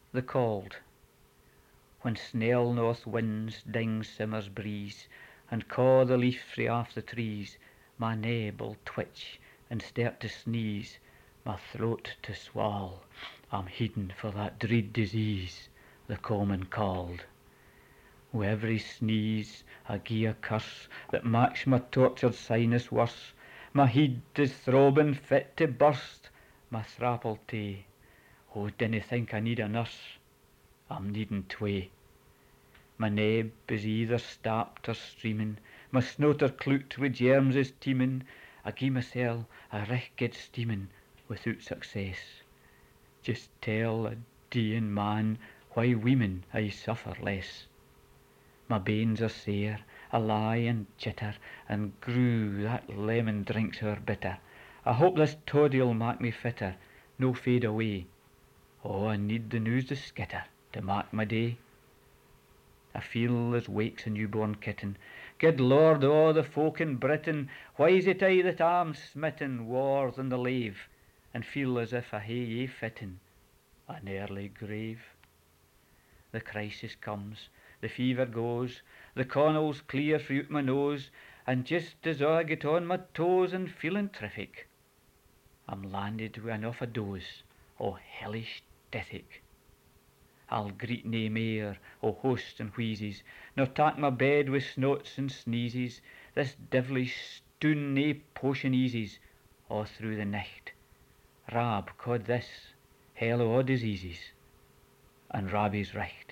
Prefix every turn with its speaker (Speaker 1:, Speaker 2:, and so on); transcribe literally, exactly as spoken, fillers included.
Speaker 1: The Cauld. When snell north winds ding simmer's breeze, and caw the leaf frae aff the trees, my neck 'll twitch and start to sneeze, my throat to swall, I'm heedin' for that dread disease, the common cauld. Wi' every sneeze I gie a curse that maks my tortured sinus worse, my heid is throbbin' fit to burst, my thrapple tee. Oh, dinna think I need a nurse, I'm needin' twa. My neb is either stapped or streamin', my snotter cloot wi' germs is teemin', I gie mysel' a richt guid steamin', without success. Just tell a deein' man why weemen aye suffer less. My banes are sair, I lie and chitter, and grue that lemon drink's ower bitter. I hope this toddy'll mak me fitter, no fade away. Oh, I need the news to skitter, to mak my day. I feel as wakes a newborn kitten. Good Lord, o' the folk in Britain, why's it aye that I'm smitten waur than the lave, and feel as if I hae ye fitting an early grave? The crisis comes, the fever goes, the connels clear frae out my nose, and just as I get on my toes and feelin' terrific, I'm landed wi' an off a dose o' hellish dithic. I'll greet nae mair o' hosts and wheezes, nor tak my bed wi' snots and sneezes. This devilish stoon nae potion eases a' through the nicht. Rab cauld this, hell o' a' diseases, and Rabbie's richt.